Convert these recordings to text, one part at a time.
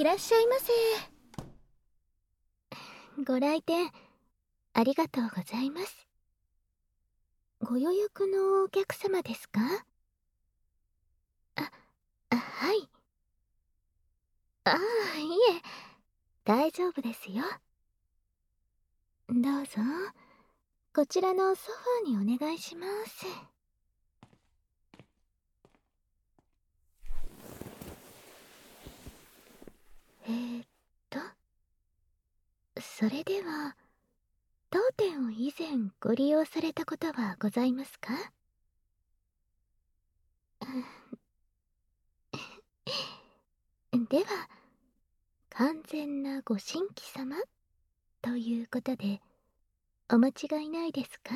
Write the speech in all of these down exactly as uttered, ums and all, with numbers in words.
いらっしゃいませ。ご来店ありがとうございます。ご予約のお客様ですか？あ、あ、はい。ああ、いえ、大丈夫ですよ。どうぞ、こちらのソファーにお願いします。えーっと、それでは、当店を以前ご利用されたことはございますか？では、完全なご新規様ということで、お間違いないですか？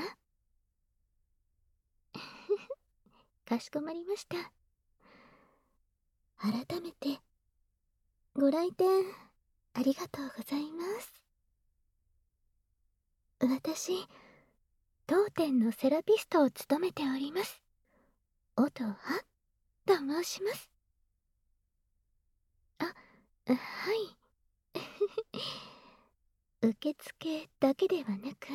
かしこまりました。改めて、ご来店ありがとうございます。私、当店のセラピストを務めております。音羽と申します。あ、はい。受付だけではなく、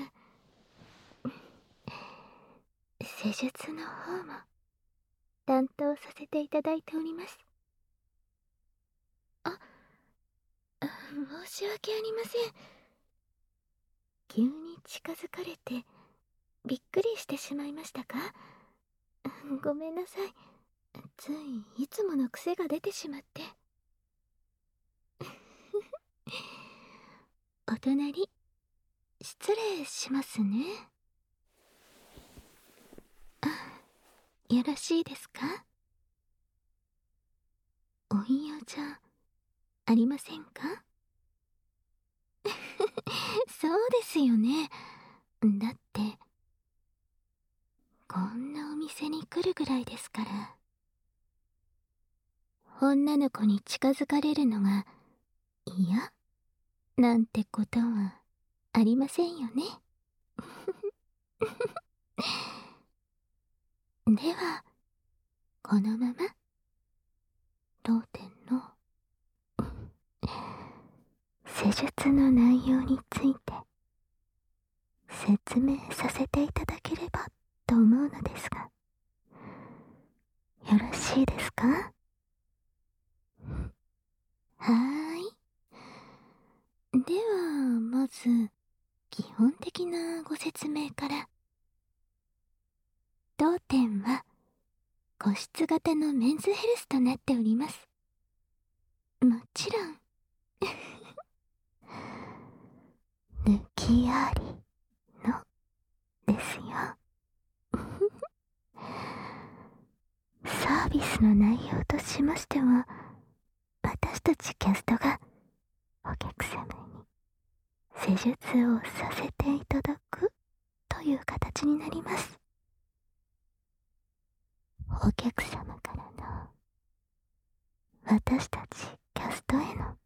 施術の方も担当させていただいております。あ、申し訳ありません。急に近づかれてびっくりしてしまいましたか？ごめんなさい。ついいつもの癖が出てしまって。お隣失礼しますね。よろしいですか？お言いようじゃありませんか？そうですよね。だってこんなお店に来るぐらいですから。女の子に近づかれるのが嫌なんてことはありませんよね。ではこのまま当店の施術の内容について説明させていただければと思うのですが、よろしいですか？はーい。ではまず基本的なご説明から。当店は個室型のメンズヘルスとなっております。もちろん抜きありのですよ。サービスの内容としましては、私たちキャストがお客様に施術をさせていただくという形になります。お客様からの私たちキャストへの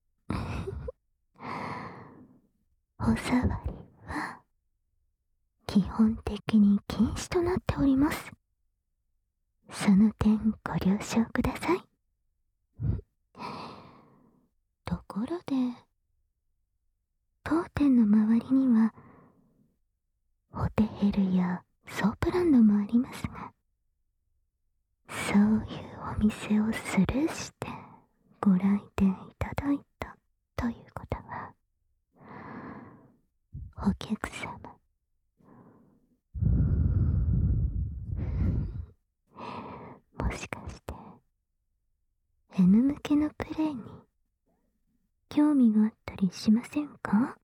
お触りは基本的に禁止となっております。その点ご了承ください。ところで、当店の周りにはホテルやソープランドもありますが、そういうお店をスルーしてご来店いただいたということは、お客様もしかして M 向けのプレイに興味があったりしませんか？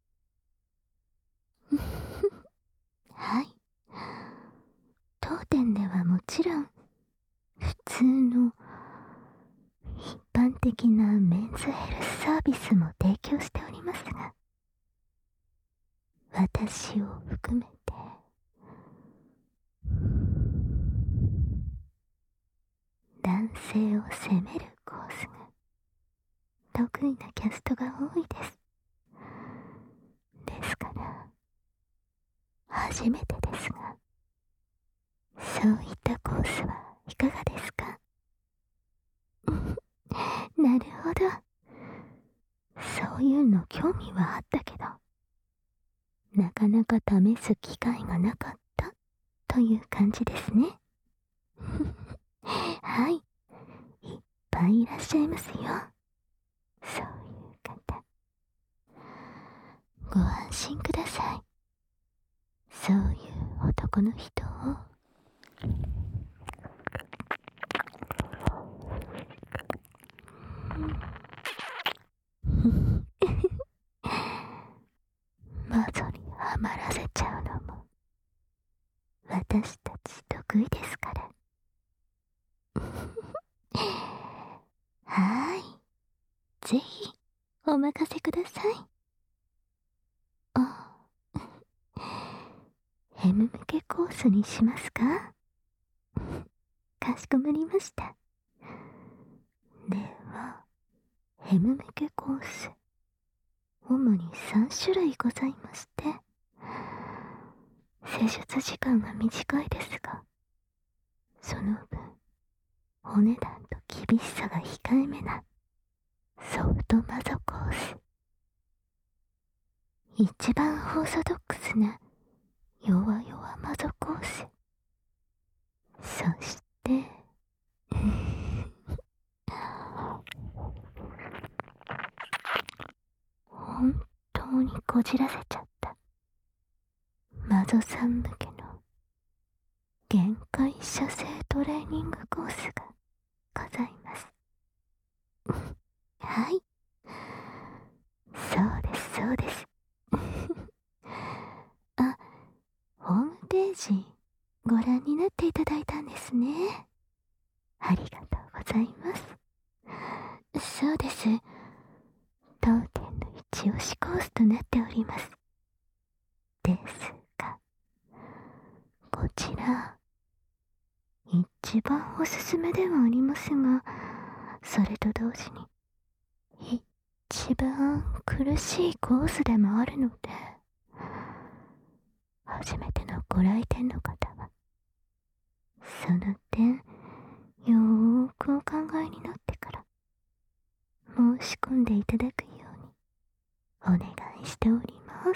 はい。当店ではもちろん普通の一般的なメンズヘルスサービスも提供しておりますが、私を含めて男性を責めるコースが得意なキャストが多いです。ですから初めてですが、そういったコースはいかがですか？なるほど。 味はあったけど、なかなか試す機会がなかったという感じですね。はい、いっぱいいらっしゃいますよ。そういう方。ご安心ください。そういう男の人を。魔女にはまらせちゃうのも私たち得意ですから。はーい、ぜひお任せください。あ、ヘム向けコースにしますか？かしこまりました。では、ヘム向けコース、主にさん種類ございまして、施術時間は短いですが、その分、お値段と厳しさが控えめなソフトマゾコース。一番オーソドックスな弱々マゾコース。そして本当にこじらせちゃったマゾさん向けの限界射精トレーニングコースがございます。はい、そうですそうです。あ、ホームページご覧になっていただいたんですね。ありがとうございます。そうです、当店の一押しコースとなっております。ですが、こちら一番おすすめではありますが、それと同時に一番苦しいコースでもあるので、初めてのご来店の方はその点よーくお考えになってから申し込んでいただくようにお願いしております。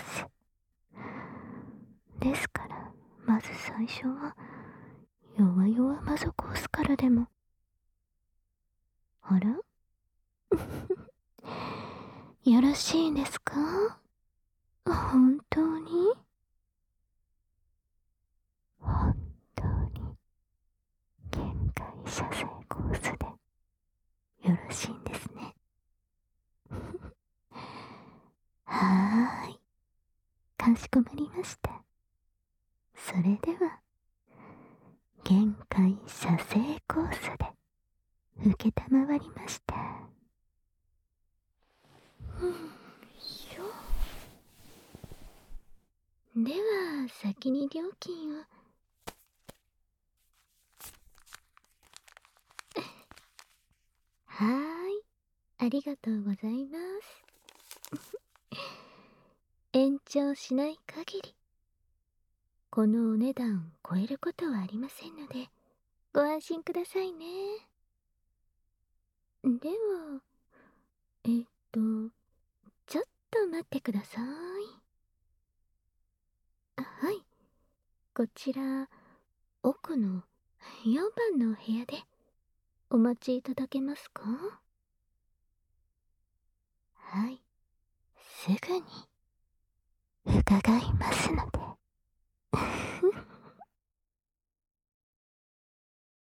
ですから、まず最初は弱々マゾコースからでも。あらよろしいんですか？本当に本当に限界射精コースでよろしいんですね。はーい、かしこまりました。それでは限界射精コースで受けたまわりました。では先に料金を。はーい、ありがとうございます。延長しない限りこのお値段を超えることはありませんのでご安心くださいね。では、えっとちょっと待ってください。あ、はい、こちら奥のよんばんのお部屋でお待ちいただけますか？はい、すぐに伺いますので。